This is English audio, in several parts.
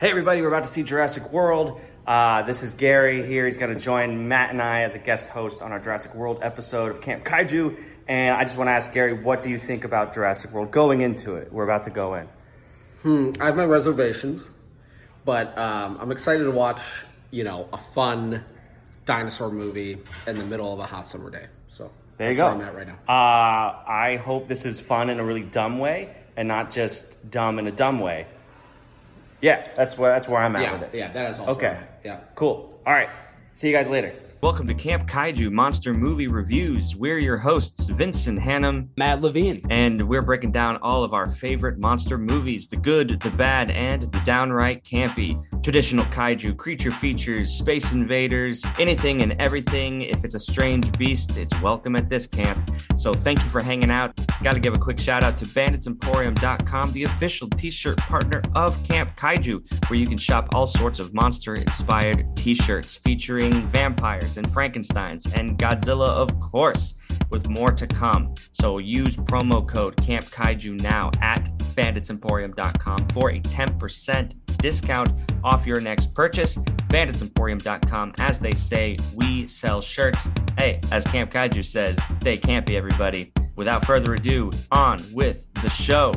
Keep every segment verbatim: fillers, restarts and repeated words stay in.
Hey everybody, we're about to see Jurassic World. Uh, this is Gary here. He's going to join Matt and I as a guest host on our Jurassic World episode of Camp Kaiju. And I just want to ask Gary, what do you think about Jurassic World going into it? We're about to go in. Hmm, I have my reservations, but um, I'm excited to watch, you know, a fun dinosaur movie in the middle of a hot summer day. So there you that's go. where I'm at right now. Uh, I hope this is fun in a really dumb way and not just dumb in a dumb way. Yeah, that's where that's where I'm at yeah, with it. Yeah, that is also okay. Right. Yeah, cool. All right, see you guys later. Welcome to Camp Kaiju Monster Movie Reviews. We're your hosts, Vincent Hannum, Matt Levine, and we're breaking down all of our favorite monster movies, the good, the bad, and the downright campy. Traditional kaiju, creature features, space invaders, anything and everything. If it's a strange beast, it's welcome at this camp. So thank you for hanging out. Got to give a quick shout out to bandits emporium dot com, the official t-shirt partner of Camp Kaiju, where you can shop all sorts of monster-inspired t-shirts featuring vampires and Frankensteins and Godzilla, of course, with more to come. So use promo code Camp Kaiju now at bandits emporium dot com for a ten percent discount off your next purchase. bandits emporium dot com, as they say, we sell shirts. Hey, as Camp Kaiju says, they can't be everybody. Without further ado, on with the show.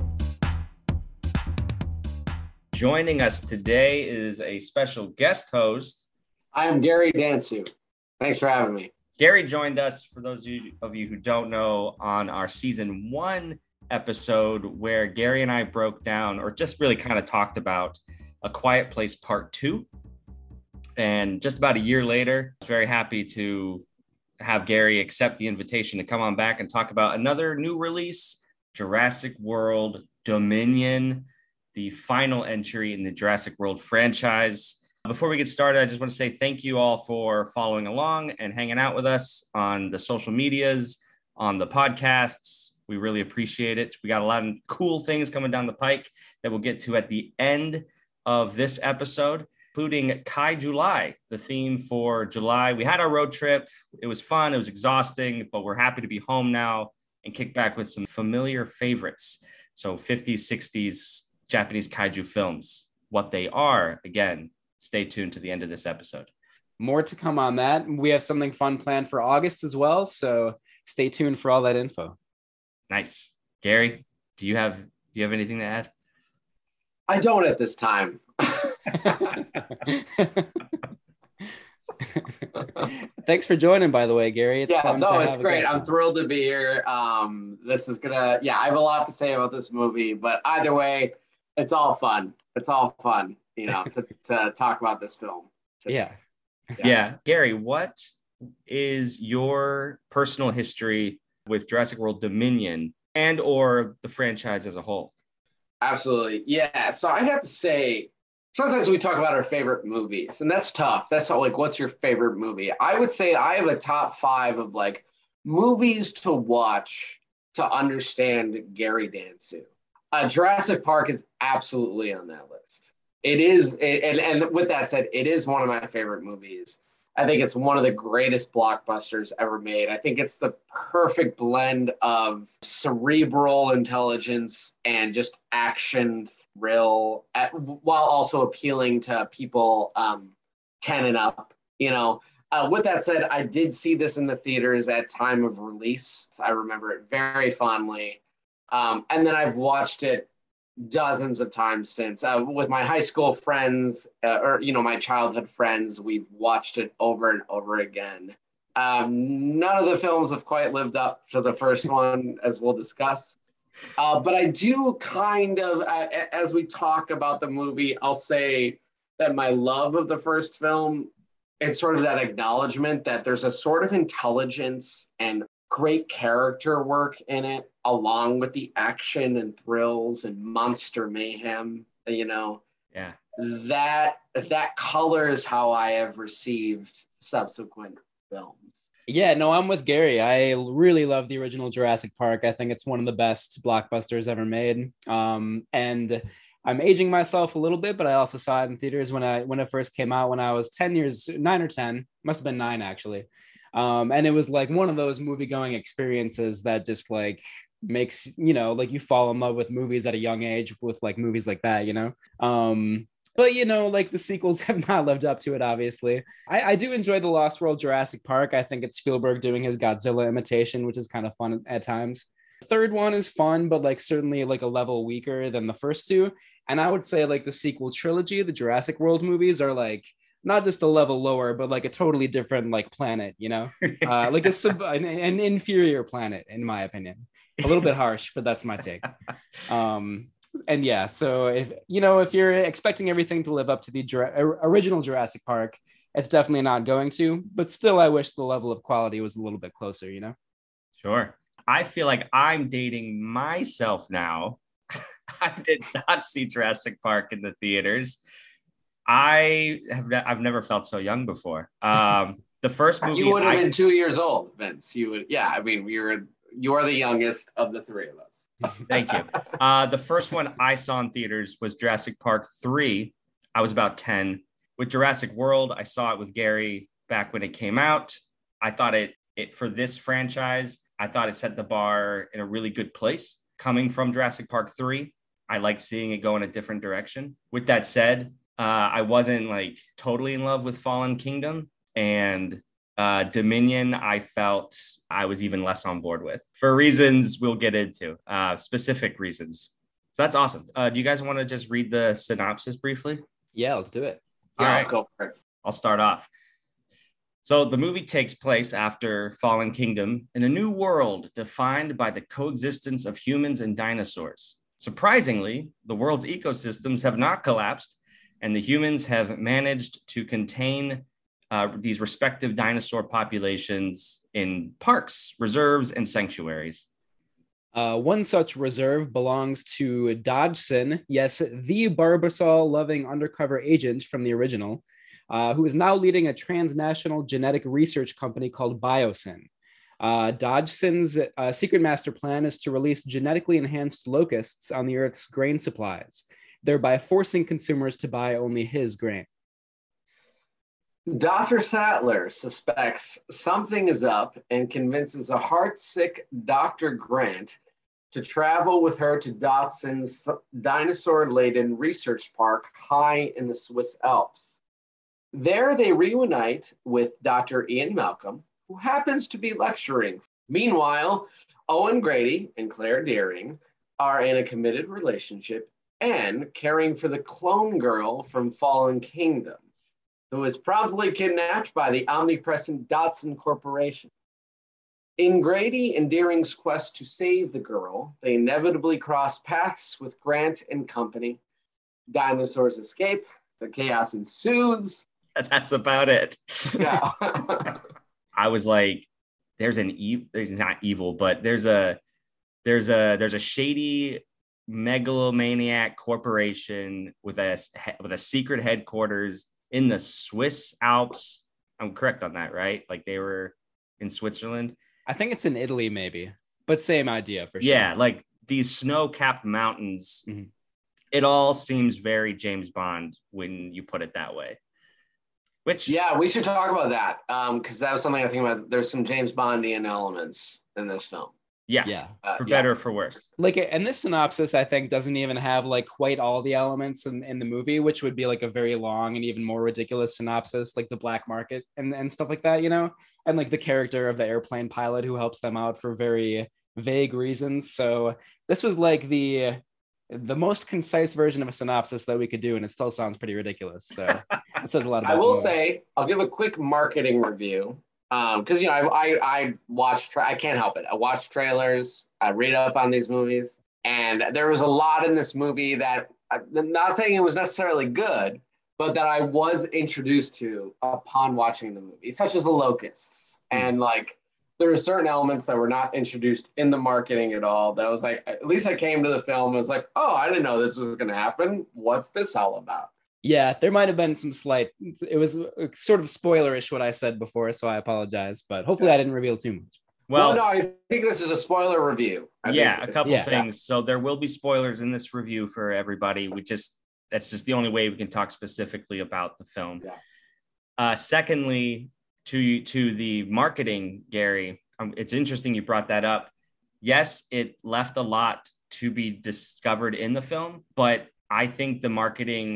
Joining us today is a special guest host. I am Gary Dansu. Thanks for having me. Gary joined us, for those of you, of you who don't know, on our season one episode where Gary and I broke down, or just really kind of talked about, A Quiet Place Part two. And just about a year later, I was very happy to have Gary accept the invitation to come on back and talk about another new release, Jurassic World Dominion, the final entry in the Jurassic World franchise. Before we get started, I just want to say thank you all for following along and hanging out with us on the social medias, on the podcasts. We really appreciate it. We got a lot of cool things coming down the pike that we'll get to at the end of this episode, including Kai July, the theme for July. We had our road trip. It was fun. It was exhausting, but we're happy to be home now and kick back with some familiar favorites. So fifties, sixties Japanese kaiju films, what they are. Again, stay tuned to the end of this episode. More to come on that. We have something fun planned for August as well, so stay tuned for all that info. Nice. Gary, do you have do you have anything to add? I don't at this time. Thanks for joining, by the way, Gary. It's yeah, fun no, to it's have great. I'm thrilled to be here. Um, this is gonna, yeah, I have a lot to say about this movie, but either way, it's all fun. It's all fun, you know, to, to talk about this film. Yeah. yeah. Yeah. Gary, what is your personal history with Jurassic World Dominion and or the franchise as a whole? Absolutely. Yeah. So I have to say, sometimes we talk about our favorite movies, and that's tough. That's how, like, what's your favorite movie? I would say I have a top five of like movies to watch to understand Gary Dansu. Uh, Jurassic Park is absolutely on that list. It is, it, and, and with that said, it is one of my favorite movies. I think it's one of the greatest blockbusters ever made. I think it's the perfect blend of cerebral intelligence and just action thrill, at, while also appealing to people um, ten and up. You know, uh, with that said, I did see this in the theaters at time of release. I remember it very fondly. Um, and then I've watched it dozens of times since uh, with my high school friends uh, or, you know, my childhood friends. We've watched it over and over again. Um, none of the films have quite lived up to the first one, as we'll discuss. Uh, but I do kind of, uh, as we talk about the movie, I'll say that my love of the first film, it's sort of that acknowledgement that there's a sort of intelligence and great character work in it, along with the action and thrills and monster mayhem, you know. Yeah. That that colors how I have received subsequent films. Yeah, no, I'm with Gary. I really love the original Jurassic Park. I think it's one of the best blockbusters ever made. Um, and I'm aging myself a little bit, but I also saw it in theaters when I when it first came out when I was ten years, nine or ten, must have been nine actually. Um, and it was like one of those movie going experiences that just like makes, you know, like you fall in love with movies at a young age with like movies like that, you know? Um, But, you know, like the sequels have not lived up to it, obviously. I, I do enjoy The Lost World Jurassic Park. I think it's Spielberg doing his Godzilla imitation, which is kind of fun at times. The third one is fun, but like certainly like a level weaker than the first two. And I would say like the sequel trilogy, the Jurassic World movies are like not just a level lower, but like a totally different like planet, you know, uh, like a sub- an, an inferior planet, in my opinion. A little bit harsh, but that's my take. Um, and yeah, so if you know if you're expecting everything to live up to the Jura- original Jurassic Park, it's definitely not going to. But still, I wish the level of quality was a little bit closer. You know. Sure. I feel like I'm dating myself now. I did not see Jurassic Park in the theaters. I have ne- I've never felt so young before. Um, the first movie You would have I, been two years old, Vince. You would, yeah. I mean, you're you're the youngest of the three of us. Thank you. Uh, the first one I saw in theaters was Jurassic Park three. I was about ten. With Jurassic World, I saw it with Gary back when it came out. I thought it it for this franchise, I thought it set the bar in a really good place. Coming from Jurassic Park three, I liked seeing it go in a different direction. With that said, uh, I wasn't like totally in love with Fallen Kingdom, and uh, Dominion, I felt I was even less on board with for reasons we'll get into, uh, specific reasons. So that's awesome. Uh, do you guys want to just read the synopsis briefly? Yeah, let's do it. Yeah, All let's right. go for it. I'll start off. So the movie takes place after Fallen Kingdom in a new world defined by the coexistence of humans and dinosaurs. Surprisingly, the world's ecosystems have not collapsed, and the humans have managed to contain uh, these respective dinosaur populations in parks, reserves, and sanctuaries. Uh, one such reserve belongs to Dodgson, yes, the Barbasol-loving undercover agent from the original, uh, who is now leading a transnational genetic research company called Biosyn. Uh, Dodgson's uh, secret master plan is to release genetically enhanced locusts on the Earth's grain supplies, thereby forcing consumers to buy only his grain. Doctor Sattler suspects something is up and convinces a heartsick Doctor Grant to travel with her to Dodson's dinosaur-laden research park high in the Swiss Alps. There they reunite with Doctor Ian Malcolm, who happens to be lecturing. Meanwhile, Owen Grady and Claire Dearing are in a committed relationship and caring for the clone girl from Fallen Kingdom, who is promptly kidnapped by the omnipresent Dodson Corporation. In Grady and Deering's quest to save the girl, they inevitably cross paths with Grant and company. Dinosaurs escape, the chaos ensues. That's about it. Yeah. I was like, there's an evil, there's not evil, but there's a there's a there's a shady megalomaniac corporation with a with a secret headquarters in the Swiss Alps. I'm correct on that, right? Like they were in Switzerland. I think it's in Italy, maybe, but same idea for sure. Yeah, like these snow-capped mountains. Mm-hmm. It all seems very James Bond when you put it that way. Which yeah, we should talk about that because um, that was something I think about. There's some James Bondian elements in this film. Yeah, yeah, uh, for yeah. better or for worse. Like, and this synopsis, I think, doesn't even have like quite all the elements in, in the movie, which would be like a very long and even more ridiculous synopsis, like the black market and, and stuff like that, you know, and like the character of the airplane pilot who helps them out for very vague reasons. So this was like the the most concise version of a synopsis that we could do, and it still sounds pretty ridiculous. So it says a lot about I will the movie. say, I'll give a quick marketing review. Um, because you know, I I, I watch tra- I can't help it. I watch trailers, I read up on these movies, and there was a lot in this movie that I'm not saying it was necessarily good, but that I was introduced to upon watching the movie, such as the locusts. Mm. And like there were certain elements that were not introduced in the marketing at all that I was like, at least I came to the film and was like, oh, I didn't know this was gonna happen. What's this all about? Yeah, there might have been some slight, it was sort of spoilerish what I said before, so I apologize, but hopefully I didn't reveal too much. Well, well no, I think this is a spoiler review. I yeah, a couple yeah. things. So there will be spoilers in this review for everybody. We just, that's just the only way we can talk specifically about the film. Yeah. Uh, secondly, to, to the marketing, Gary, um, it's interesting you brought that up. Yes, it left a lot to be discovered in the film, but I think the marketing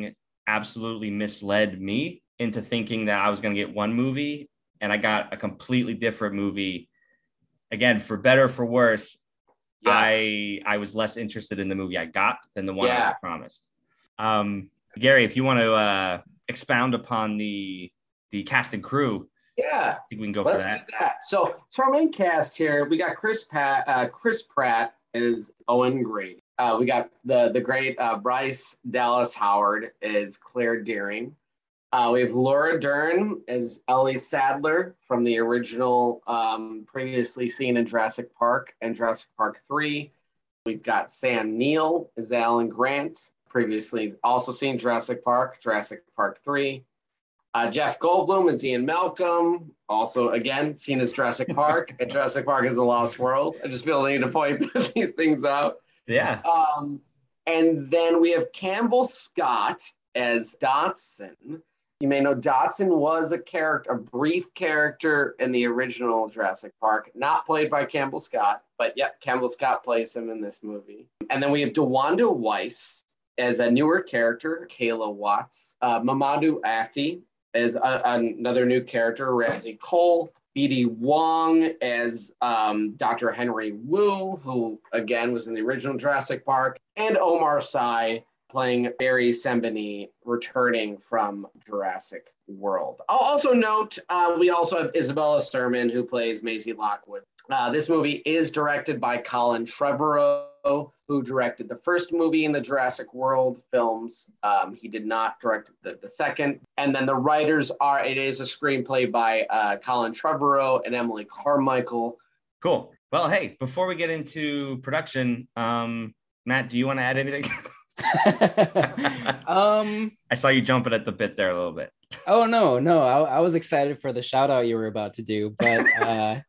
absolutely misled me into thinking that I was going to get one movie, and I got a completely different movie. Again, for better or for worse, yeah. I I was less interested in the movie I got than the one yeah. I was promised. Um, Gary, if you want to uh, expound upon the the cast and crew, yeah, I think we can go Let's for that. do that. So, so our main cast here, we got Chris Pat, uh, Chris Pratt is Owen Grady. Uh, we got the the great uh, Bryce Dallas Howard is Claire Dearing. Uh, we have Laura Dern as Ellie Sadler from the original, um, previously seen in Jurassic Park and Jurassic Park three. We've got Sam Neill as Alan Grant, previously also seen Jurassic Park, Jurassic Park three. Uh, Jeff Goldblum as Ian Malcolm, also again seen as Jurassic Park and Jurassic Park is the Lost World. I just feel the need to point these things out. Yeah. Um, and then we have Campbell Scott as Dodson. You may know Dodson was a character, a brief character in the original Jurassic Park, not played by Campbell Scott, but yep, Campbell Scott plays him in this movie. And then we have DeWanda Weiss as a newer character, Kayla Watts. Uh, Mamadou Athie as a, another new character, Ramsey Cole. B D Wong as um, Doctor Henry Wu, who again was in the original Jurassic Park. And Omar Sy playing Barry Sembany, returning from Jurassic World. I'll also note, uh, we also have Isabella Sermon, who plays Maisie Lockwood. Uh, this movie is directed by Colin Trevorrow, who directed the first movie in the Jurassic World films. Um, he did not direct the, the second. And then the writers are, it is a screenplay by uh, Colin Trevorrow and Emily Carmichael. Cool. Well, hey, before we get into production, um, Matt, do you want to add anything? um I saw you jumping at the bit there a little bit. Oh no no I, I was excited for the shout out you were about to do, but uh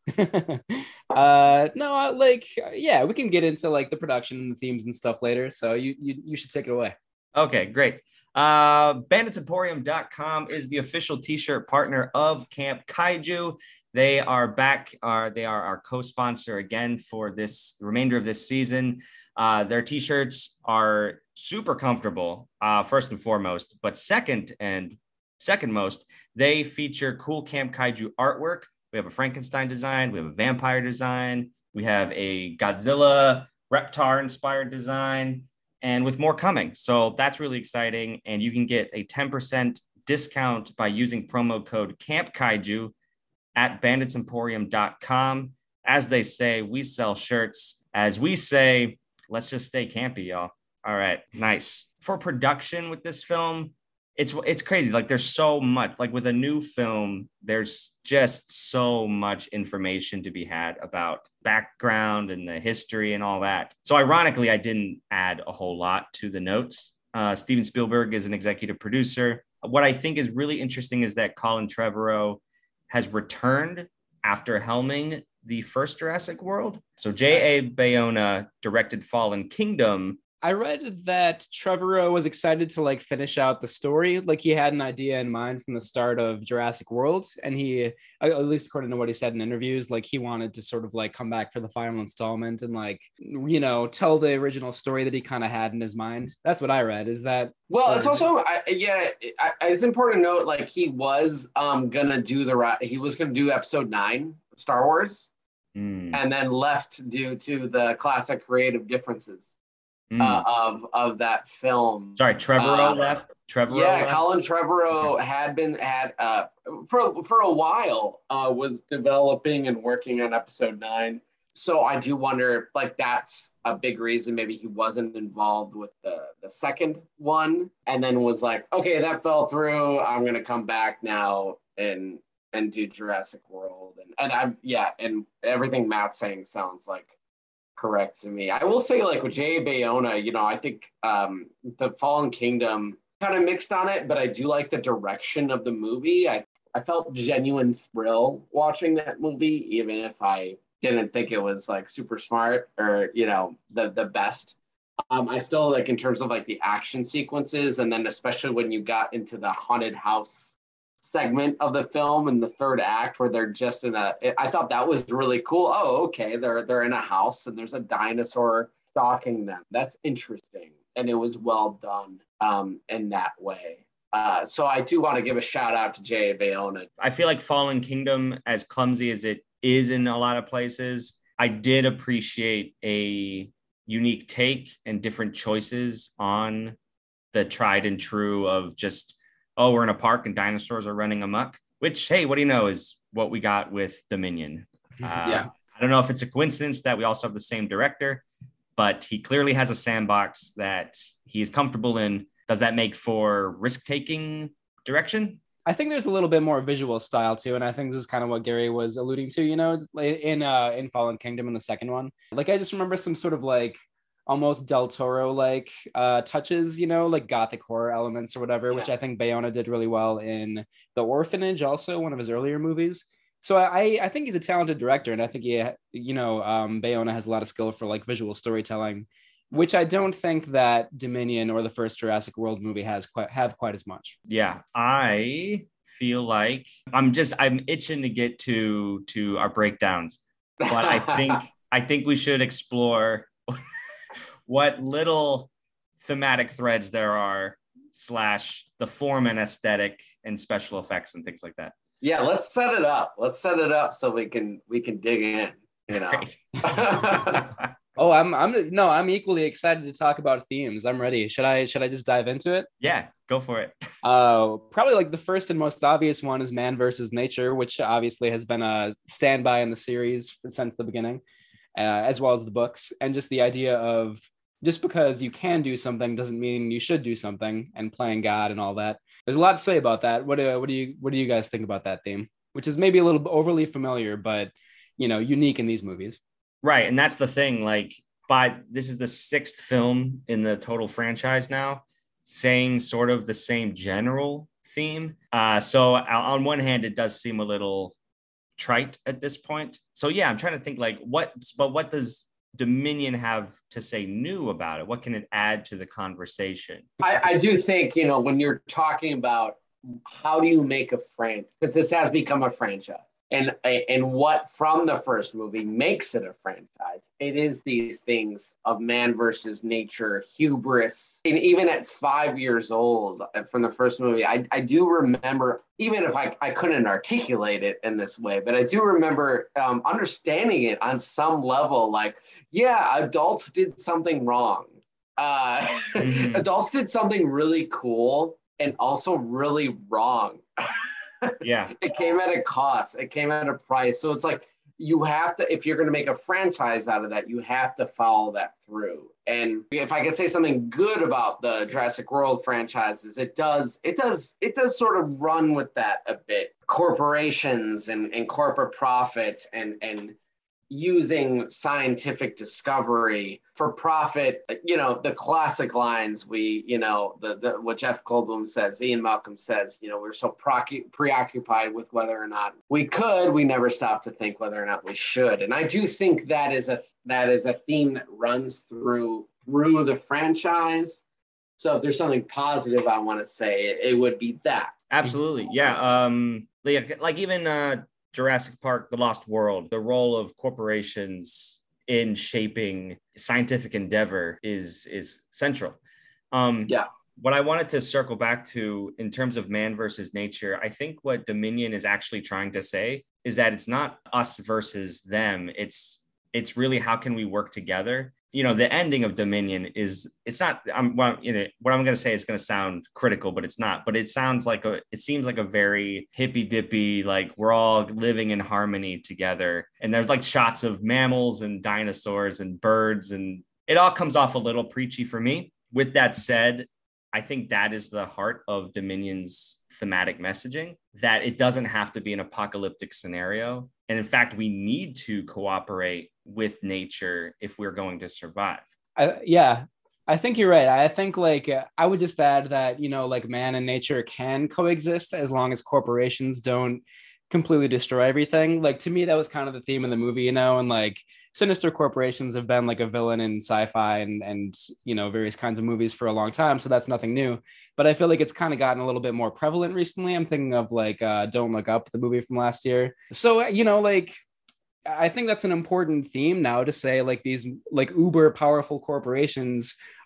uh no I, like yeah we can get into like the production and the themes and stuff later, so you you, you should take it away. Okay, great. uh bandits emporium dot com is the official t-shirt partner of Camp Kaiju. They are back are they are our co-sponsor again for this the remainder of this season. Uh, their t-shirts are super comfortable, uh, first and foremost, but second and second most, they feature cool Camp Kaiju artwork. We have a Frankenstein design, we have a vampire design, we have a Godzilla Reptar inspired design, and with more coming. So that's really exciting. And you can get a ten percent discount by using promo code Camp Kaiju at bandits emporium dot com. As they say, we sell shirts. As we say, let's just stay campy, y'all. All right, nice. For production with this film, it's it's crazy. Like there's so much, like with a new film, there's just so much information to be had about background and the history and all that. So ironically, I didn't add a whole lot to the notes. Uh, Steven Spielberg is an executive producer. What I think is really interesting is that Colin Trevorrow has returned after helming the first Jurassic World. So J A. Bayona directed Fallen Kingdom. I read that Trevorrow was excited to like finish out the story. Like he had an idea in mind from the start of Jurassic World. And he, at least according to what he said in interviews, like he wanted to sort of like come back for the final installment and like, you know, tell the original story that he kind of had in his mind. That's what I read. Is that? Well, it's also, I, yeah, I, it's important to note, like he was um, going to do the, he was going to do episode nine of Star Wars mm. and then left due to the classic creative differences. Mm. Uh, of of that film. Sorry, Trevorrow uh, left. Trevorrow. Yeah, left? Colin Trevorrow okay. had been had uh, for for a while uh, was developing and working on episode nine. So I do wonder, like that's a big reason maybe he wasn't involved with the the second one, and then was like, okay, that fell through. I'm gonna come back now and and do Jurassic World, and and I'm yeah, and everything Matt's saying sounds like correct to me. I will say, like with J A. Bayona, you know, I think um, the Fallen Kingdom kind of mixed on it, but I do like the direction of the movie. I, I felt genuine thrill watching that movie, even if I didn't think it was like super smart or, you know, the, the best. Um, I still like in terms of like the action sequences, and then especially when you got into the haunted house segment of the film in the third act where they're just in a, I thought that was really cool. Oh, okay. They're, they're in a house and there's a dinosaur stalking them. That's interesting. And it was well done um, in that way. Uh, so I do want to give a shout out to Jay Bayona. I feel like Fallen Kingdom, as clumsy as it is in a lot of places, I did appreciate a unique take and different choices on the tried and true of just, oh, we're in a park and dinosaurs are running amok, which, hey, what do you know, is what we got with Dominion. Uh, Yeah. I don't know if it's a coincidence that we also have the same director, but he clearly has a sandbox that he's comfortable in. Does that make for risk-taking direction? I think there's a little bit more visual style too, and I think this is kind of what Gary was alluding to, you know, in uh in Fallen Kingdom in the second one. Like I just remember some sort of like almost Del Toro like uh touches, you know, like gothic horror elements or whatever, yeah. which I think Bayona did really well in The Orphanage, also one of his earlier movies. So I I think he's a talented director, and I think he, you know, um, Bayona has a lot of skill for like visual storytelling, which I don't think that Dominion or the first Jurassic World movie has quite have quite as much. Yeah, I feel like I'm just I'm itching to get to to our breakdowns, but I think I think we should explore what little thematic threads there are, slash the form and aesthetic and special effects and things like that. Yeah, let's set it up. Let's set it up so we can we can dig in. You know. Oh, I'm I'm no, I'm equally excited to talk about themes. I'm ready. Should I should I just dive into it? Yeah, go for it. Uh, probably like the first and most obvious one is Man versus Nature, which obviously has been a standby in the series since the beginning, uh, as well as the books. And just the idea of just because you can do something doesn't mean you should do something, and playing God and all that. There's a lot to say about that. What do what do you what do you guys think about that theme? Which is maybe a little bit overly familiar, but you know, unique in these movies. Right. And that's the thing, like, by this is the sixth film in the total franchise now, saying sort of the same general theme. Uh, so on one hand, it does seem a little trite at this point. So yeah, I'm trying to think like what, but what does Dominion have to say new about it? What can it add to the conversation? I, I do think, you know, when you're talking about how do you make a franchise, because this has become a franchise. And, and what from the first movie makes it a franchise, it is these things of man versus nature, hubris. And even at five years old from the first movie, I, I do remember, even if I, I couldn't articulate it in this way, but I do remember um, understanding it on some level, like, yeah, adults did something wrong. Uh, mm-hmm. Adults did something really cool and also really wrong. Yeah, it came at a cost. It came at a price. So it's like you have to, if you're going to make a franchise out of that, you have to follow that through. And if I could say something good about the Jurassic World franchises, it does, it does, it does sort of run with that a bit. Corporations and, and corporate profit and and using scientific discovery for profit, you know, the classic lines we, you know, the, the what Jeff Goldblum says, Ian Malcolm says, you know, we're so pre- preoccupied with whether or not we could, we never stop to think whether or not we should. And I do think that is a that is a theme that runs through through the franchise. So if there's something positive I want to say, it, it would be that. Absolutely. Yeah. Um, like, like even uh Jurassic Park, The Lost World, the role of corporations in shaping scientific endeavor is is central. Um, yeah. What I wanted to circle back to in terms of man versus nature, I think what Dominion is actually trying to say is that it's not us versus them. It's it's really how can we work together. You know, the ending of Dominion is, it's not, I'm, well, you know, what I'm going to say is going to sound critical, but it's not, but it sounds like a, it seems like a very hippy dippy, like we're all living in harmony together. And there's like shots of mammals and dinosaurs and birds, and it all comes off a little preachy for me. With that said, I think that is the heart of Dominion's thematic messaging, that it doesn't have to be an apocalyptic scenario. And in fact, we need to cooperate with nature if we're going to survive. I, yeah, I think you're right. I think like, uh, I would just add that, you know, like man and nature can coexist as long as corporations don't completely destroy everything. Like to me, that was kind of the theme of the movie, you know, and like sinister corporations have been like a villain in sci-fi and, and, you know, various kinds of movies for a long time. So that's nothing new, but I feel like it's kind of gotten a little bit more prevalent recently. I'm thinking of like, uh, Don't Look Up, the movie from last year. So, you know, like, I think that's an important theme now to say like these like uber powerful corporations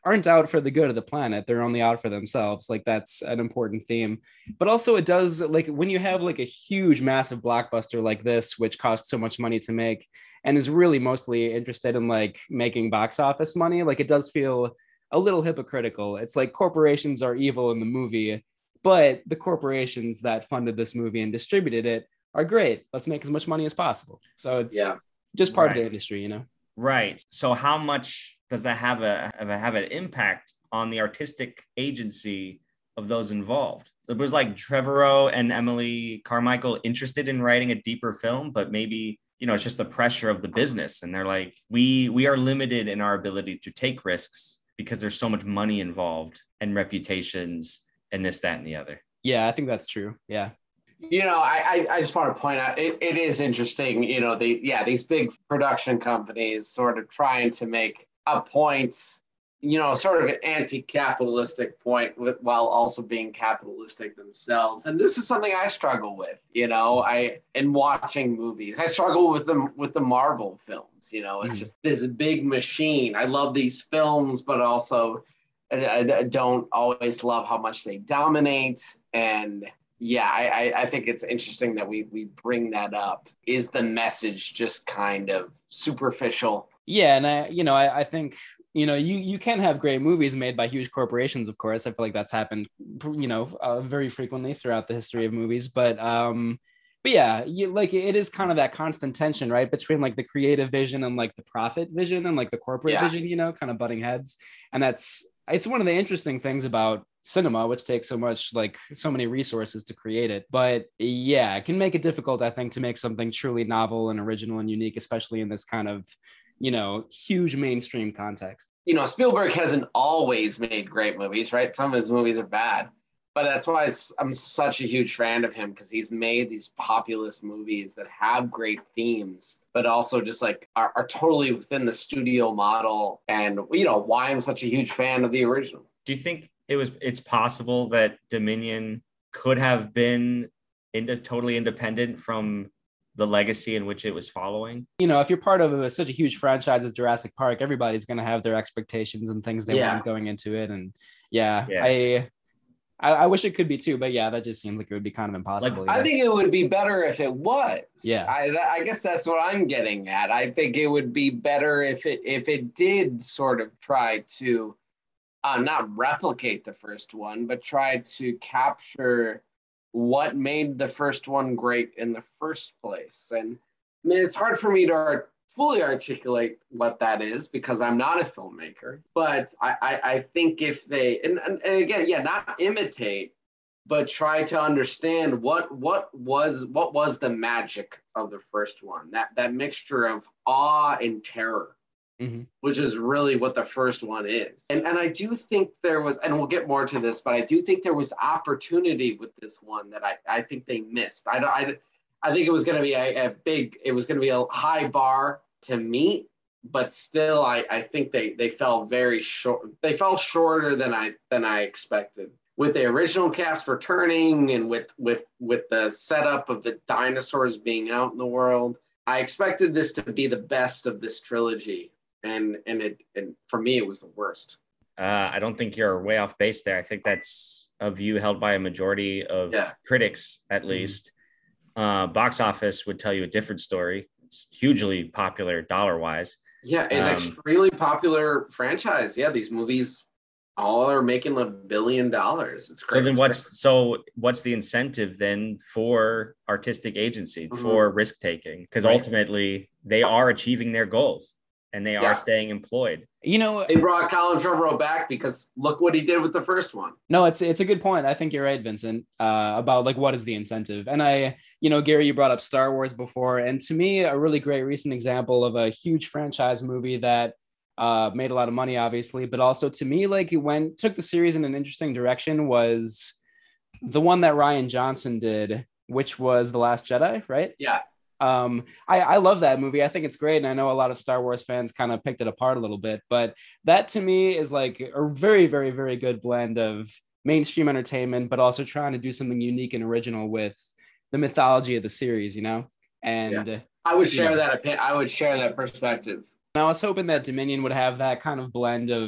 aren't out for the good of the planet. They're only out for themselves. Like that's an important theme. But also it does, like when you have like a huge, massive blockbuster like this, which costs so much money to make and is really mostly interested in like making box office money, like it does feel a little hypocritical. It's like corporations are evil in the movie, but the corporations that funded this movie and distributed it are great. Let's make as much money as possible. So it's yeah. just part right. of the industry, you know? Right. So how much does that have a have, a, have an impact on the artistic agency of those involved? It was like Trevorrow and Emily Carmichael interested in writing a deeper film, but maybe, you know, it's just the pressure of the business. And they're like, we we are limited in our ability to take risks because there's so much money involved and reputations and this, that, and the other. Yeah, I think that's true. Yeah. You know, I, I just want to point out, it, it is interesting, you know, the yeah, these big production companies sort of trying to make a point, you know, sort of an anti-capitalistic point with, while also being capitalistic themselves. And this is something I struggle with, you know, I in watching movies. I struggle with them with the Marvel films, you know, it's mm. just this big machine. I love these films, but also I, I don't always love how much they dominate. And yeah, I, I think it's interesting that we we bring that up. Is the message just kind of superficial? Yeah, and I, you know, I, I think, you know, you you can have great movies made by huge corporations, of course. I feel like that's happened, you know, uh, very frequently throughout the history of movies. But um, but yeah, you like it is kind of that constant tension, right, between like the creative vision and like the profit vision and like the corporate yeah. vision, you know, kind of butting heads. And that's it's one of the interesting things about cinema, which takes so much, like so many resources to create it. But yeah, it can make it difficult, I think, to make something truly novel and original and unique, especially in this kind of, you know, huge mainstream context. You know, Spielberg hasn't always made great movies, right? Some of his movies are bad, but that's why I'm such a huge fan of him, because he's made these populist movies that have great themes, but also just like are, are totally within the studio model. And, you know, why I'm such a huge fan of the original. Do you think it was it's possible that Dominion could have been into totally independent from the legacy in which it was following? You know, if you're part of a, such a huge franchise as Jurassic Park, everybody's going to have their expectations and things they yeah. want going into it. And yeah, yeah. I, I I wish it could be too, but yeah, that just seems like it would be kind of impossible. Like, I think it would be better if it was. Yeah, I, I guess that's what I'm getting at. I think it would be better if it if it did sort of try to Uh, not replicate the first one, but try to capture what made the first one great in the first place. And I mean, it's hard for me to art- fully articulate what that is because I'm not a filmmaker, but I, I, I think if they, and, and, and again, yeah, not imitate, but try to understand what what was what was the magic of the first one, that that mixture of awe and terror. Mm-hmm. Which is really what the first one is. And and I do think there was, and we'll get more to this, but I do think there was opportunity with this one that I, I think they missed. I, I, I think it was going to be a, a big, it was going to be a high bar to meet, but still I, I think they, they fell very short. They fell shorter than I than I expected. With the original cast returning and with, with, with the setup of the dinosaurs being out in the world, I expected this to be the best of this trilogy. And and it and for me, it was the worst. Uh, I don't think you're way off base there. I think that's a view held by a majority of yeah. critics, at least. Mm-hmm. Uh, box office would tell you a different story. It's hugely popular dollar-wise. Yeah, it's um, extremely popular franchise. Yeah, these movies all are making a billion dollars. It's crazy. So then what's so what's the incentive then for artistic agency, mm-hmm. for risk-taking? Because right. ultimately, they are achieving their goals. And they are yeah. staying employed. You know, they brought Colin Trevorrow back because look what he did with the first one. No, it's it's a good point. I think you're right, Vincent, uh, about like what is the incentive. And I, you know, Gary, you brought up Star Wars before, and to me, a really great recent example of a huge franchise movie that uh, made a lot of money, obviously, but also to me, like it went took the series in an interesting direction was the one that Rian Johnson did, which was The Last Jedi, right? Yeah. Um, I, I love that movie. I think it's great. And I know a lot of Star Wars fans kind of picked it apart a little bit, but that to me is like a very, very, very good blend of mainstream entertainment, but also trying to do something unique and original with the mythology of the series, you know? And yeah. I would share know. that opinion. I would share that perspective. I was hoping that Dominion would have that kind of blend of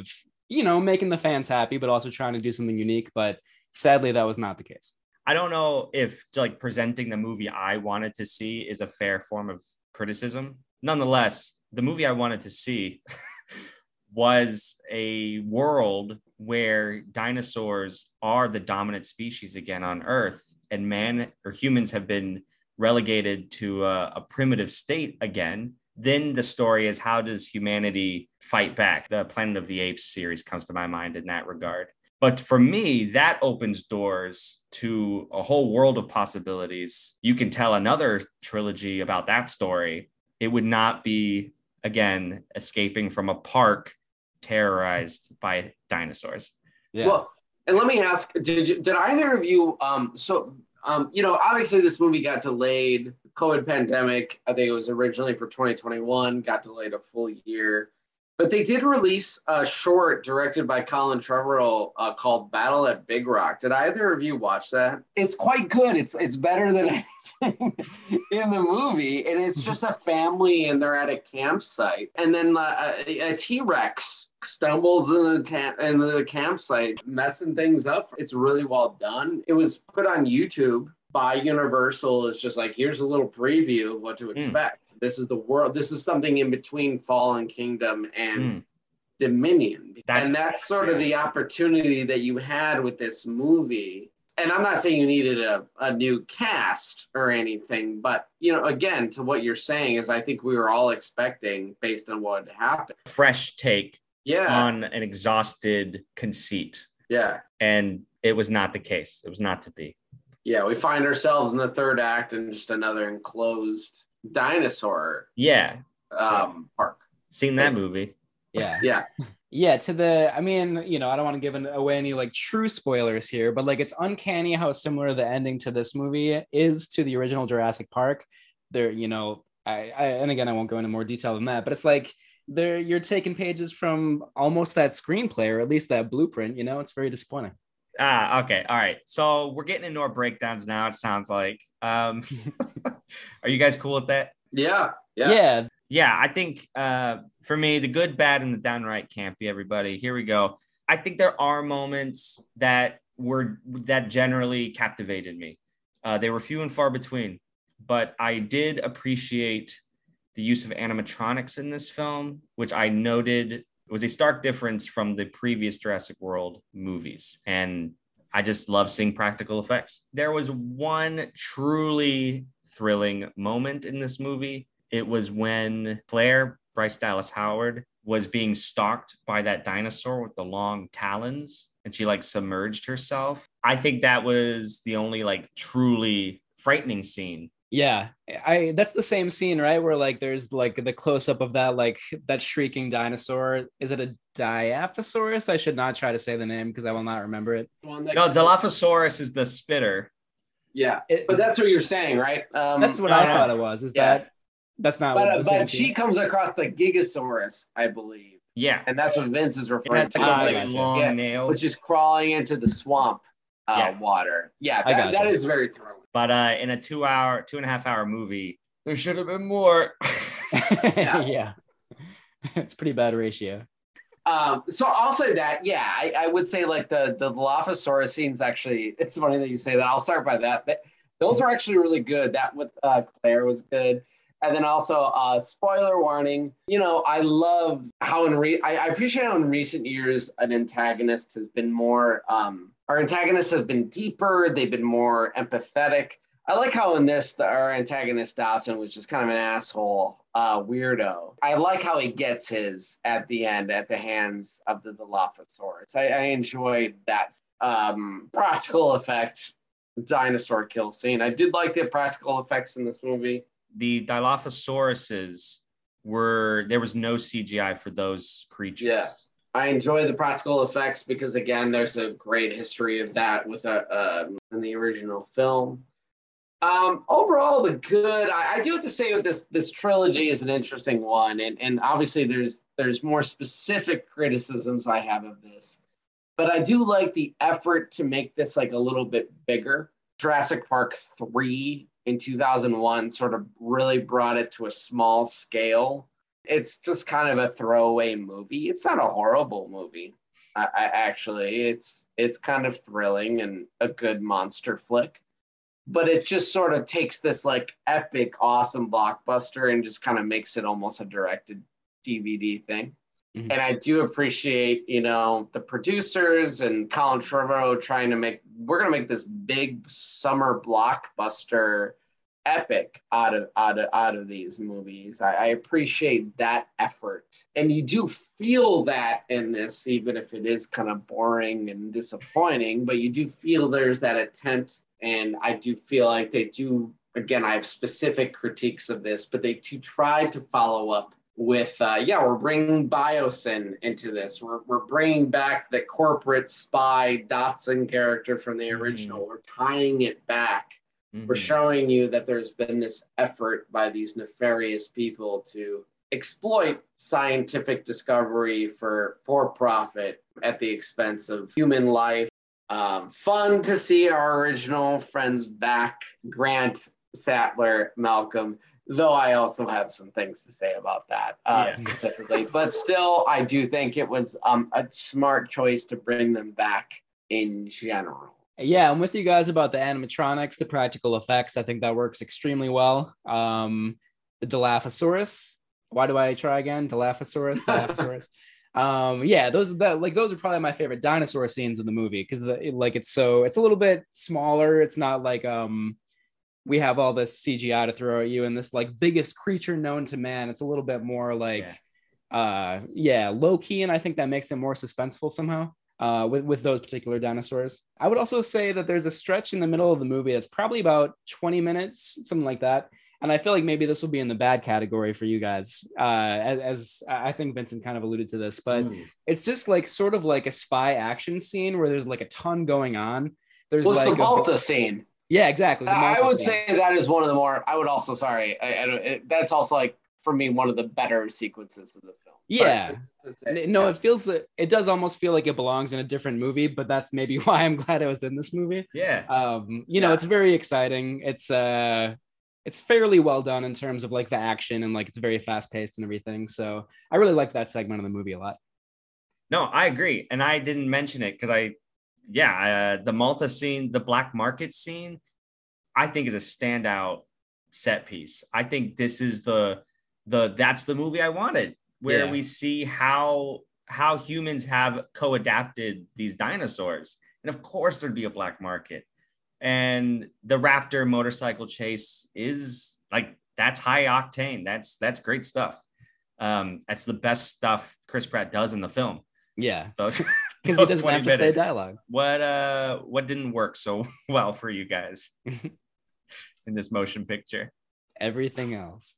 you know, making the fans happy, but also trying to do something unique. But sadly, that was not the case. I don't know if like presenting the movie I wanted to see is a fair form of criticism. Nonetheless, the movie I wanted to see was a world where dinosaurs are the dominant species again on Earth, and man or humans have been relegated to a, a primitive state again. Then the story is, how does humanity fight back? The Planet of the Apes series comes to my mind in that regard. But for me, that opens doors to a whole world of possibilities. You can tell another trilogy about that story. It would not be, again, escaping from a park terrorized by dinosaurs. Yeah. Well, and let me ask, did you, did either of you, um, so, um, you know, obviously this movie got delayed, COVID pandemic, I think it was originally for twenty twenty-one, got delayed a full year. But they did release a short directed by Colin Trevorrow uh, called Battle at Big Rock. Did either of you watch that? It's quite good. It's it's better than anything in the movie. And it's just a family and they're at a campsite. And then uh, a, a T-Rex stumbles in the, ta- in the campsite, messing things up. It's really well done. It was put on YouTube by Universal. It's just like, here's a little preview of what to expect. Mm. This is the world. This is something in between Fallen Kingdom and mm. Dominion. That's, and that's sort of the opportunity that you had with this movie. And I'm not saying you needed a, a new cast or anything, but, you know, again, to what you're saying is I think we were all expecting based on what happened. Fresh take yeah. on an exhausted conceit. Yeah. And it was not the case. It was not to be. Yeah, we find ourselves in the third act in just another enclosed dinosaur yeah um, park. Seen that it's, movie. Yeah. Yeah. Yeah, to the, I mean, you know, I don't want to give an, away any like true spoilers here, but like it's uncanny how similar the ending to this movie is to the original Jurassic Park. There, you know, I, I and again, I won't go into more detail than that, but it's like there you're taking pages from almost that screenplay, or at least that blueprint, you know, it's very disappointing. Ah, okay. All right. So we're getting into our breakdowns now, it sounds like. Um, are you guys cool with that? Yeah. Yeah. Yeah. Yeah, I think uh, for me, the good, bad, and the downright campy, everybody. Here we go. I think there are moments that were that generally captivated me. Uh, they were few and far between, but I did appreciate the use of animatronics in this film, which I noted was a stark difference from the previous Jurassic World movies. And I just love seeing practical effects. There was one truly thrilling moment in this movie. It was when Claire, Bryce Dallas Howard, was being stalked by that dinosaur with the long talons, and she like submerged herself. I think that was the only like truly frightening scene. Yeah, I that's the same scene, right? Where like there's like the close up of that like that shrieking dinosaur. Is it a Dilophosaurus? I should not try to say the name because I will not remember it. No, Dilophosaurus is the spitter. Yeah, it, but that's what you're saying, right? Um, that's what uh, I thought it was. Is yeah. that that's not? But, what but she comes across the Gigasaurus, I believe. Yeah, and that's what Vince is referring to, like, like long yeah, nails, which is crawling into the swamp uh, yeah. water. Yeah, that, that is very thrilling. But uh, in a two-hour, two and a half hour movie, there should have been more. yeah. yeah, it's pretty bad ratio. Um, so I'll say that. Yeah, I, I would say like the the Dilophosaurus scenes actually. It's funny that you say that. I'll start by that. But those are actually really good. That with uh, Claire was good. And then also, uh, spoiler warning, you know, I love how in re- I, I appreciate how in recent years an antagonist has been more, um, our antagonists have been deeper, they've been more empathetic. I like how in this, the, our antagonist Dawson was just kind of an asshole, uh, weirdo. I like how he gets his at the end at the hands of the Dilophosaurus. I, I enjoyed that um, practical effect dinosaur kill scene. I did like the practical effects in this movie. The Dilophosauruses were, there was no C G I for those creatures. Yeah, I enjoy the practical effects because, again, there's a great history of that with a, uh, in the original film. Um, overall, the good, I, I do have to say that this this trilogy is an interesting one. And, and obviously, there's there's more specific criticisms I have of this. But I do like the effort to make this like a little bit bigger. Jurassic Park three in two thousand one sort of really brought it to a small scale. It's just kind of a throwaway movie. It's not a horrible movie. I, I actually, it's it's kind of thrilling and a good monster flick. But it just sort of takes this like epic, awesome blockbuster and just kind of makes it almost a directed D V D thing. Mm-hmm. And I do appreciate, you know, the producers and Colin Trevorrow trying to make, we're going to make this big summer blockbuster epic out of out of out of these movies. I, I appreciate that effort. And you do feel that in this, even if it is kind of boring and disappointing, but you do feel there's that attempt. And I do feel like they do, again, I have specific critiques of this, but they do try to follow up with, uh, yeah, we're bringing Biosyn into this. We're, we're bringing back the corporate spy Dotson character from the original. Mm-hmm. We're tying it back. Mm-hmm. We're showing you that there's been this effort by these nefarious people to exploit scientific discovery for for profit at the expense of human life. Um, fun to see our original friends back, Grant, Sattler, Malcolm, though I also have some things to say about that uh, yeah. specifically. But still, I do think it was um, a smart choice to bring them back in general. Yeah, I'm with you guys about the animatronics, the practical effects. I think that works extremely well. Um, the Dilophosaurus. Why do I try again? Dilophosaurus, Dilophosaurus. Um, yeah, those that like those are probably my favorite dinosaur scenes in the movie because it, like it's so it's a little bit smaller. It's not like um we have all this C G I to throw at you and this like biggest creature known to man. It's a little bit more like yeah. uh yeah, low key, and I think that makes it more suspenseful somehow. Uh, with, with those particular dinosaurs. I would also say that there's a stretch in the middle of the movie that's probably about twenty minutes, something like that. And I feel like maybe this will be in the bad category for you guys, uh, as, as I think Vincent kind of alluded to this, but mm. it's just like sort of like a spy action scene where there's like a ton going on. There's well, like the Malta a, scene. Yeah, exactly. I would scene. say that is one of the more, I would also, sorry, I, I don't, it, that's also like, for me, one of the better sequences of the film. Yeah. No, it feels it does almost feel like it belongs in a different movie, but that's maybe why I'm glad it was in this movie. Yeah. Um, you know, yeah. It's very exciting. It's uh it's fairly well done in terms of like the action and like it's very fast paced and everything. So I really like that segment of the movie a lot. No, I agree. And I didn't mention it because I yeah, uh, the Malta scene, the black market scene, I think is a standout set piece. I think this is the the that's the movie I wanted. Where yeah. we see how how humans have co-adapted these dinosaurs. And of course there'd be a black market. And the Raptor motorcycle chase is like, that's high octane. That's that's great stuff. Um, that's the best stuff Chris Pratt does in the film. Yeah. Those because he doesn't have to minutes. say dialogue. What uh what didn't work so well for you guys in this motion picture? Everything else.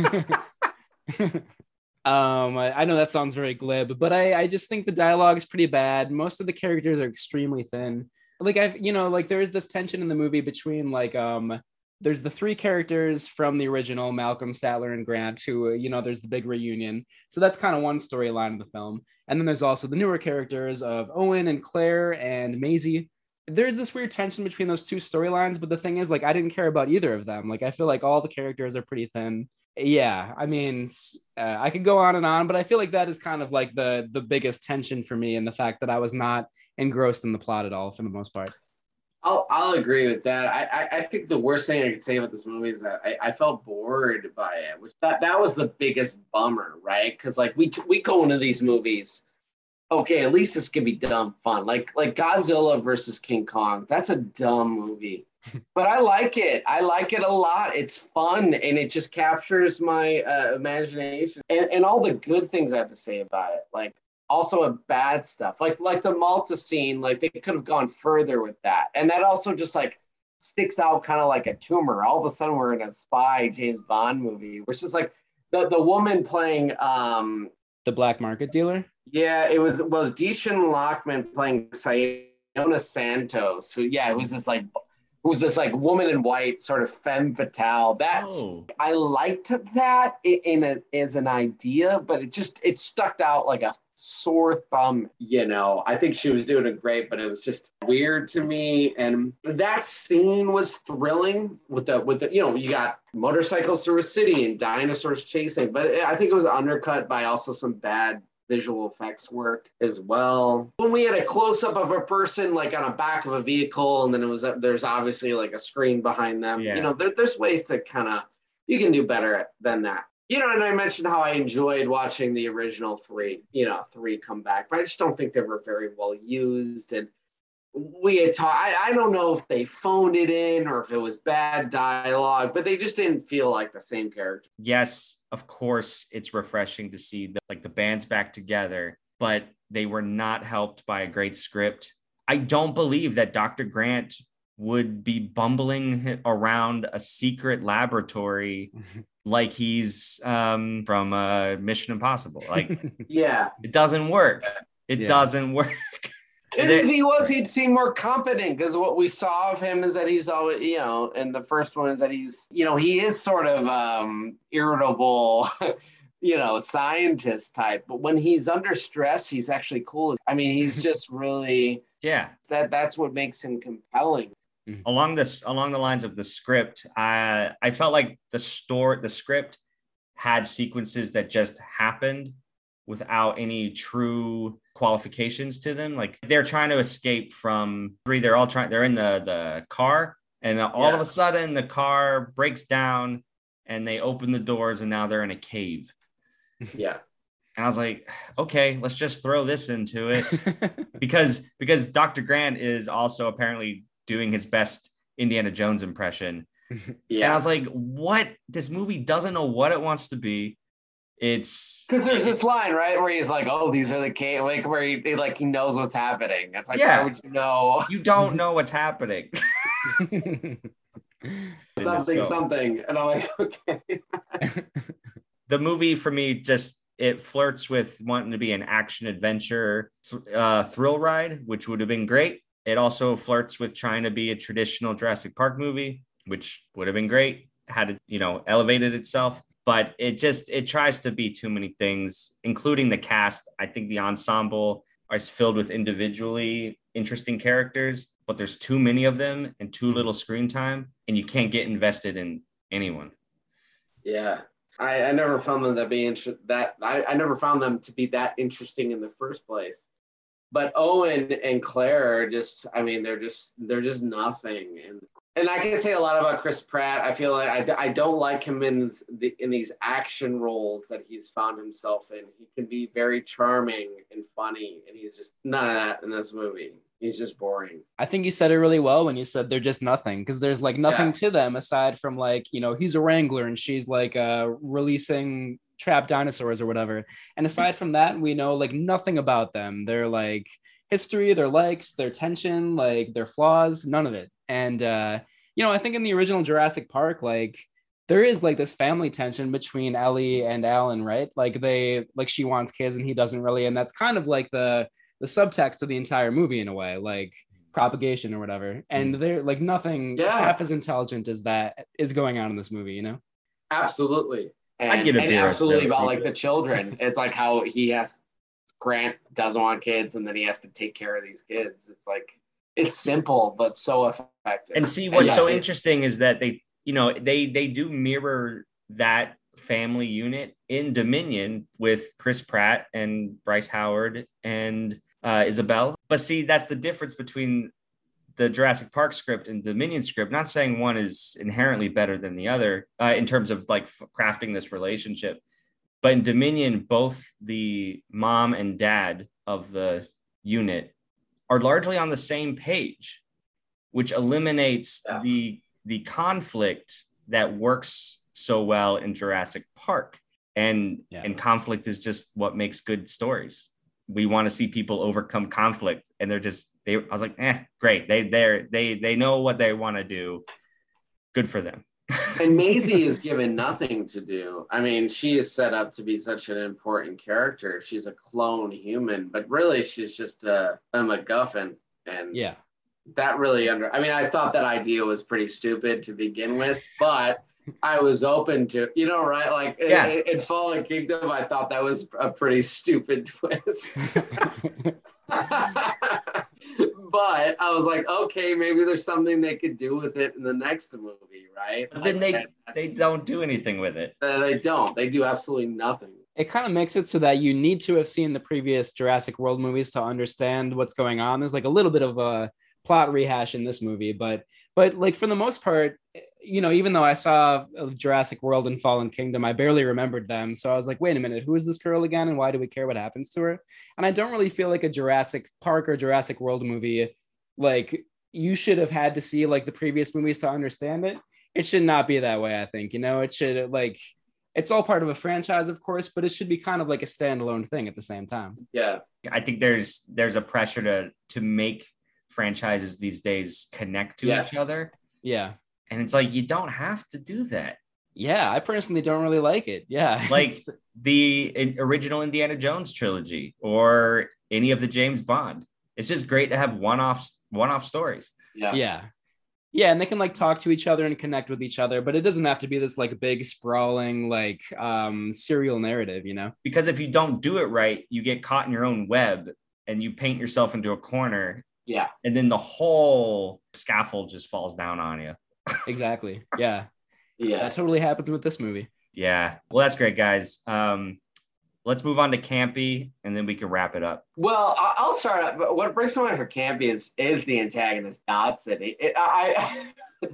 Um, I, I know that sounds very glib, but I, I just think the dialogue is pretty bad. Most of the characters are extremely thin. Like I've, you know, like there is this tension in the movie between like, um, there's the three characters from the original, Malcolm, Sattler, and Grant, who, you know, there's the big reunion. So that's kind of one storyline of the film. And then there's also the newer characters of Owen and Claire and Maisie. There's this weird tension between those two storylines, but the thing is, like, I didn't care about either of them. Like, I feel like all the characters are pretty thin. Yeah, I mean, uh, I could go on and on, but I feel like that is kind of like the the biggest tension for me, and the fact that I was not engrossed in the plot at all for the most part. I'll I'll agree with that. I I, I think the worst thing I could say about this movie is that I, I felt bored by it, which that that was the biggest bummer, right? Because like we we go into these movies, okay, at least this could be dumb fun, like like Godzilla versus King Kong. That's a dumb movie. But I like it. I like it a lot. It's fun, and it just captures my uh, imagination and, and all the good things I have to say about it. Like also a bad stuff, like like the Malta scene. Like they could have gone further with that, and that also just like sticks out kind of like a tumor. All of a sudden, we're in a spy James Bond movie, which is like the the woman playing um the black market dealer. Yeah, it was was Deshaun Lockman playing Sayona Santos. Who yeah, it was this like. Who's this like woman in white, sort of femme fatale. That's oh. I liked that in a, as an idea, but it just it stuck out like a sore thumb. You know, I think she was doing it great, but it was just weird to me. And that scene was thrilling with the with the you know you got motorcycles through a city and dinosaurs chasing, but I think it was undercut by also some bad visual effects work as well. When we had a close up of a person like on a back of a vehicle, and then it was there's obviously like a screen behind them. Yeah. You know, there, there's ways to kind of you can do better than that. You know, and I mentioned how I enjoyed watching the original three, you know, three come back, but I just don't think they were very well used. And we had talked, I, I don't know if they phoned it in or if it was bad dialogue, but they just didn't feel like the same character. Yes, of course, it's refreshing to see the, like the band's back together, but they were not helped by a great script. I don't believe that Doctor Grant would be bumbling around a secret laboratory like he's um, from uh, Mission Impossible. Like, yeah, it doesn't work. It Yeah. doesn't work. And if he was, he'd seem more competent, because what we saw of him is that he's always, you know, and the first one is that he's, you know, he is sort of um, irritable, you know, scientist type. But when he's under stress, he's actually cool. I mean, he's just really, Yeah. that that's what makes him compelling. Along this, along the lines of the script, I I felt like the store, the script had sequences that just happened without any true qualifications to them. Like they're trying to escape from three. They're all trying, they're in the, the car, and all Yeah. of a sudden the car breaks down and they open the doors and now they're in a cave. Yeah. And I was like, okay, let's just throw this into it. because, because Doctor Grant is also apparently doing his best Indiana Jones impression. Yeah. And I was like, what? This movie doesn't know what it wants to be. It's Because there's this line, right, where he's like, "Oh, these are the cave," like where he, he like he knows what's happening. It's like, Yeah. why would you know you don't know what's happening. something, film. something? And I'm like, okay. The movie for me just it flirts with wanting to be an action adventure uh, thrill ride, which would have been great. It also flirts with trying to be a traditional Jurassic Park movie, which would have been great had it, you know, elevated itself. But it just, it tries to be too many things, including the cast. I think the ensemble is filled with individually interesting characters, but there's too many of them and too little screen time, and you can't get invested in anyone. Yeah. I, I never found them to be inter- that I, I never found them to be that interesting in the first place. But Owen and Claire are just, I mean, they're just, they're just nothing. And and I can say a lot about Chris Pratt. I feel like I, I don't like him in the, in these action roles that he's found himself in. He can be very charming and funny, and he's just none of that in this movie. He's just boring. I think you said it really well when you said they're just nothing, because there's like nothing Yeah. to them aside from like, you know, he's a wrangler and she's like uh, releasing trapped dinosaurs or whatever. And aside from that, we know like nothing about them. They're like history, their likes, their tension, like their flaws, none of it. And, uh, you know, I think in the original Jurassic Park, like there is like this family tension between Ellie and Alan, right? Like they, like she wants kids and he doesn't really. And that's kind of like the, the subtext of the entire movie in a way, like propagation or whatever. And they're like nothing Yeah. half as intelligent as that is going on in this movie, you know? Absolutely. And, I'd get a and beer absolutely if about those like the children. It's like how he has, Grant doesn't want kids, and then he has to take care of these kids. It's like, it's simple, but so effective. And see, what's yeah, so it- interesting is that they, you know, they they do mirror that family unit in Dominion with Chris Pratt and Bryce Howard and uh, Isabel. But see, that's the difference between the Jurassic Park script and Dominion script. Not saying one is inherently better than the other uh, in terms of like f- crafting this relationship. But in Dominion, both the mom and dad of the unit are largely on the same page, which eliminates Yeah. the the conflict that works so well in Jurassic Park. And, Yeah. and conflict is just what makes good stories. We want to see people overcome conflict, and they're just they I was like, eh, great. They they they they know what they want to do. Good for them. And Maisie is given nothing to do. I mean, she is set up to be such an important character. She's a clone human, but really she's just a, a MacGuffin. And Yeah. that really under, I mean, I thought that idea was pretty stupid to begin with, but I was open to, you know, right? Like in, Yeah. in, in Fallen Kingdom, I thought that was a pretty stupid twist. But I was like, okay, maybe there's something they could do with it in the next movie, right? But then Like, they they that's- don't do anything with it. uh, they don't. They do absolutely nothing. It kind of makes it so that you need to have seen the previous Jurassic World movies to understand what's going on. There's like a little bit of a plot rehash in this movie, but but like for the most part, you know, even though I saw Jurassic World and Fallen Kingdom, I barely remembered them. So I was like, wait a minute, who is this girl again, and why do we care what happens to her? And I don't really feel like a Jurassic Park or Jurassic World movie, like you should have had to see like the previous movies to understand it. It should not be that way. I think, you know, it should like. It's all part of a franchise, of course, but it should be kind of like a standalone thing at the same time. Yeah. I think there's there's a pressure to to make franchises these days connect to Yes. each other. Yeah. And it's like, you don't have to do that. Yeah. I personally don't really like it. Yeah. Like the original Indiana Jones trilogy or any of the James Bond. It's just great to have one-off one-off stories. Yeah. yeah. Yeah, and they can like talk to each other and connect with each other, but it doesn't have to be this like big sprawling like um serial narrative, you know? Because if you don't do it right, you get caught in your own web and you paint yourself into a corner, Yeah. and then the whole scaffold just falls down on you. Exactly. Yeah. Yeah. That totally happens with this movie. Yeah. Well, that's great, guys. Um, let's move on to campy, and then we can wrap it up. Well, I- I'll start out. But what brings to mind for Campy is is the antagonist Dodson. It, it, I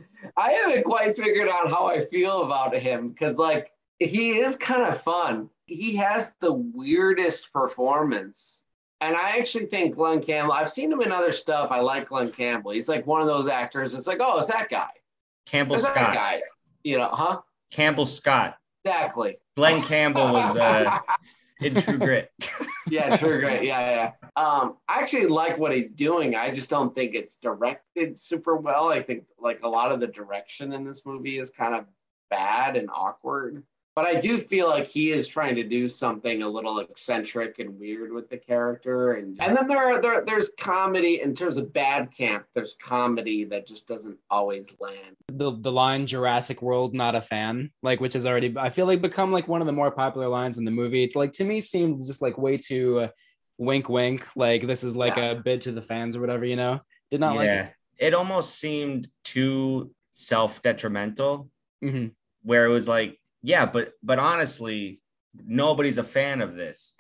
I haven't quite figured out how I feel about him because, like, he is kind of fun. He has the weirdest performance, and I actually think Glenn Campbell. I've seen him in other stuff. I like Glenn Campbell. He's like one of those actors. It's like, oh, it's that guy. Campbell It's that Scott. guy. You know, huh? Campbell Scott. Exactly. Glenn Campbell was uh, in True Grit. Yeah, sure, great. Yeah, yeah. Um, I actually like what he's doing. I just don't think it's directed super well. I think like a lot of the direction in this movie is kind of bad and awkward. But I do feel like he is trying to do something a little eccentric and weird with the character. And and then there are there there's comedy in terms of bad camp. There's comedy that just doesn't always land. The the line Jurassic World, not a fan, like which has already I feel like become like one of the more popular lines in the movie. It's like to me seemed just like way too uh, wink wink, like this is like Yeah. a bid to the fans or whatever, you know. Did not like Yeah. It almost seemed too self-detrimental, it. where it was like, yeah, but but honestly, nobody's a fan of this.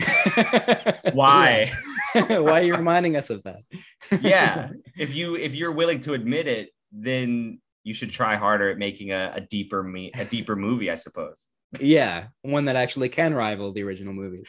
Mhm. Why? Yeah. Why are you reminding us of that? Yeah. If you if you're willing to admit it, then you should try harder at making a, a deeper me a deeper movie, I suppose. Yeah, one that actually can rival the original movies.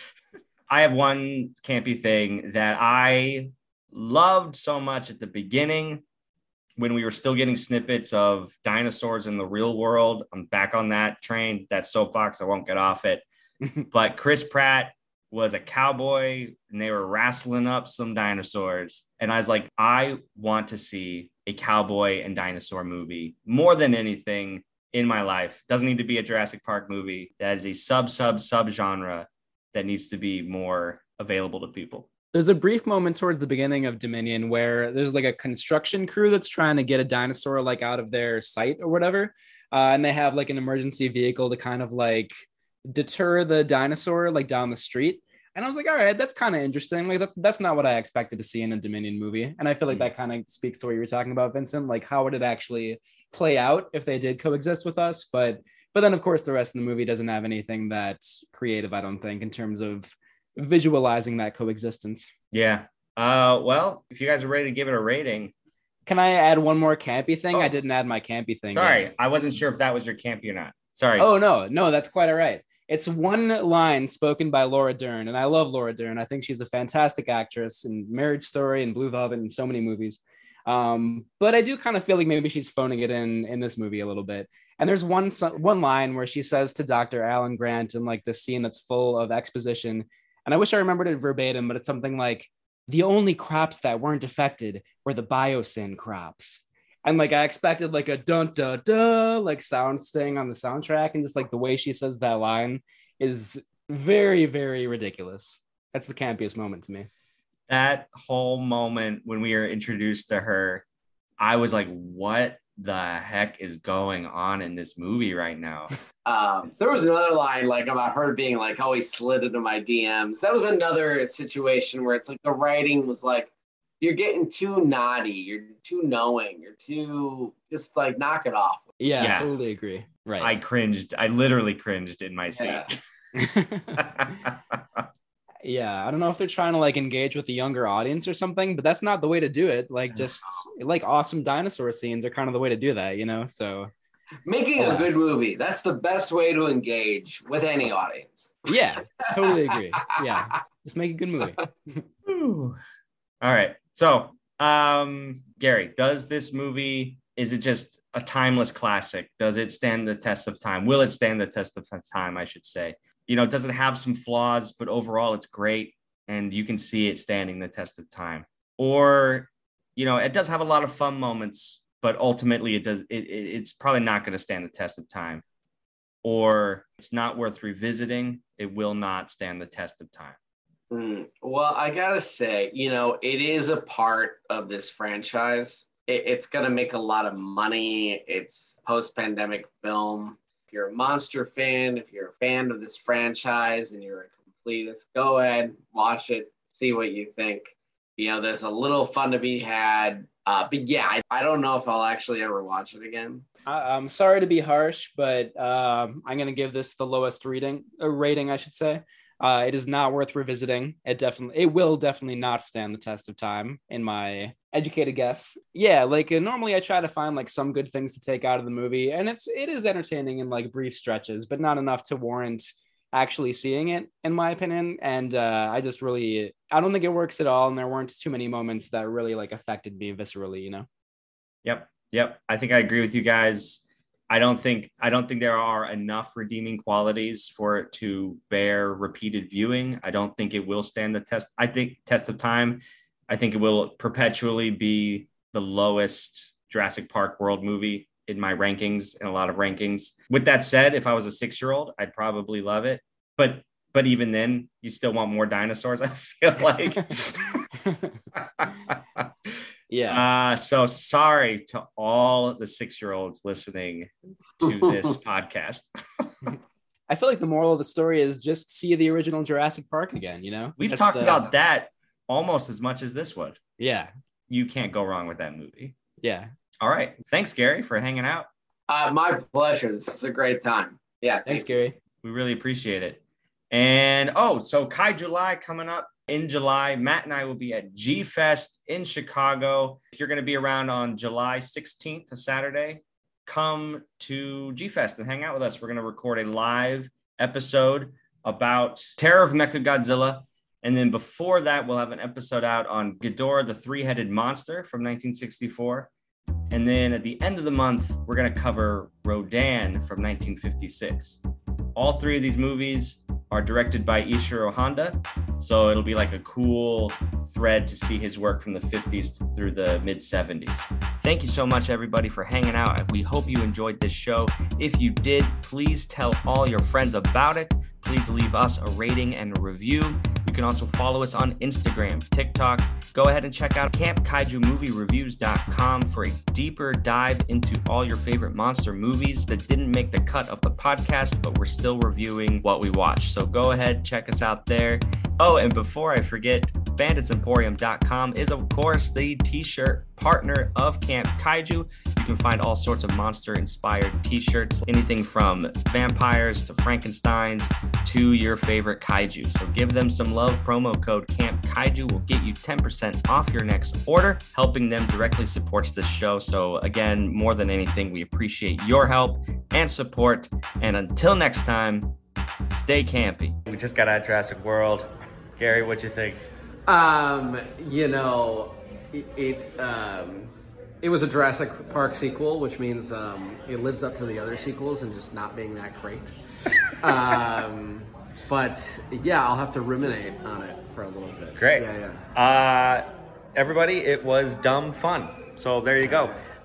I have one campy thing that I loved so much at the beginning when we were still getting snippets of dinosaurs in the real world. I'm back on that train, that soapbox. I won't get off it. But Chris Pratt was a cowboy and they were wrestling up some dinosaurs. And I was like, I want to see a cowboy and dinosaur movie more than anything in my life. Doesn't need to be a Jurassic Park movie. That is a sub, sub, sub genre that needs to be more available to people. There's a brief moment towards the beginning of Dominion where there's like a construction crew that's trying to get a dinosaur like out of their sight or whatever. Uh, and they have like an emergency vehicle to kind of like deter the dinosaur like down the street. And I was like, all right, that's kind of interesting. Like that's that's not what I expected to see in a Dominion movie. And I feel like that kind of speaks to what you were talking about, Vincent. Like how would it actually play out if they did coexist with us? But but then of course the rest of the movie doesn't have anything that's creative, I don't think, in terms of visualizing that coexistence. Yeah. Uh, well, if you guys are ready to give it a rating. Can I add one more campy thing? Oh. I didn't add my campy thing. Sorry, yet. I wasn't sure if that was your campy or not. Sorry. Oh, no, no, that's quite all right. It's one line spoken by Laura Dern, and I love Laura Dern. I think she's a fantastic actress in Marriage Story and Blue Velvet and so many movies. Um, but I do kind of feel like maybe she's phoning it in in this movie a little bit. And there's one one line where she says to Doctor Alan Grant in like this scene that's full of exposition, and I wish I remembered it verbatim, but it's something like, the only crops that weren't affected were the biosyn crops. And like I expected like a dun dun dun like sound sting on the soundtrack, and just like the way she says that line is very, very ridiculous. That's the campiest moment to me. That whole moment when we were introduced to her, I was like, what the heck is going on in this movie right now? Um, there was another line like about her being like, oh, he slid into my D Ms. That was another situation where it's like the writing was like, you're getting too naughty, you're too knowing, you're too just like knock it off. Yeah, Yeah. totally agree. Right. I cringed. I literally cringed in my seat. Yeah. Yeah, I don't know if they're trying to like engage with the younger audience or something, but that's not the way to do it. Like just like awesome dinosaur scenes are kind of the way to do that, you know? So Making alas. a good movie, that's the best way to engage with any audience. Yeah, totally agree. Yeah, just make a good movie. All right. So, um, Gary, does this movie, is it just a timeless classic? Does it stand the test of time? Will it stand the test of time, I should say? You know, does it have some flaws, but overall it's great and you can see it standing the test of time? Or, you know, it does have a lot of fun moments, but ultimately it does, it, it, it's probably not going to stand the test of time. Or it's not worth revisiting. It will not stand the test of time. Mm, well, I gotta say, you know, it is a part of this franchise. It, it's gonna make a lot of money. It's post-pandemic film. If you're a monster fan, if you're a fan of this franchise and you're a completist, go ahead, watch it, see what you think. You know, there's a little fun to be had. Uh, but yeah, I, I don't know if I'll actually ever watch it again. I, I'm sorry to be harsh, but um, I'm going to give this the lowest reading, uh, rating, I should say. Uh, it is not worth revisiting. It definitely, it will definitely not stand the test of time, in my educated guess. Yeah, like uh, normally I try to find like some good things to take out of the movie, and it's it is entertaining in like brief stretches, but not enough to warrant actually seeing it, in my opinion. And uh, I just really, I don't think it works at all, and there weren't too many moments that really like affected me viscerally, you know. Yep, yep. I think I agree with you guys. I don't think I don't think there are enough redeeming qualities for it to bear repeated viewing. I don't think it will stand the test. I think test of time. I think it will perpetually be the lowest Jurassic Park World movie in my rankings, in a lot of rankings. With that said, if I was a six-year-old, I'd probably love it. But but even then, you still want more dinosaurs, I feel like. Yeah. Uh, so sorry to all the six-year-olds listening to this podcast. I feel like the moral of the story is just see the original Jurassic Park again, you know? We've That's talked the... about that almost as much as this would. Yeah. You can't go wrong with that movie. Yeah. All right. Thanks, Gary, for hanging out. Uh, my pleasure. This is a great time. Yeah. Thanks, Gary. We really appreciate it. And, oh, so Kai July coming up. In July, Matt and I will be at G Fest in Chicago. If you're going to be around on July sixteenth, a Saturday, come to G Fest and hang out with us. We're going to record a live episode about Terror of Mechagodzilla. And then before that, we'll have an episode out on Ghidorah, the three-headed monster from nineteen sixty-four. And then at the end of the month, we're going to cover Rodan from nineteen fifty-six. All three of these movies are directed by Ishiro Honda, so it'll be like a cool thread to see his work from the fifties through the mid-seventies. Thank you so much, everybody, for hanging out. We hope you enjoyed this show. If you did, please tell all your friends about it. Please leave us a rating and a review. You can also follow us on Instagram, TikTok. Go ahead and check out camp kaiju movie reviews dot com for a deeper dive into all your favorite monster movies that didn't make the cut of the podcast, but we're still reviewing what we watched. So go ahead, check us out there. Oh, and before I forget, bandits emporium dot com is, of course, the t-shirt partner of Camp Kaiju. You can find all sorts of monster-inspired t-shirts, anything from vampires to Frankensteins to your favorite kaiju. So give them some love. Promo code Camp Kaiju will get you ten percent off your next order. Helping them directly supports this show. So again, more than anything, we appreciate your help and support. And until next time, stay campy. We just got out of Jurassic World. Gary, what'd you think? Um, you know, it it, um, it was a Jurassic Park sequel, which means um, it lives up to the other sequels and just not being that great. um, but yeah, I'll have to ruminate on it for a little bit. Great. Yeah, yeah. Uh, everybody, it was dumb fun. So there you go.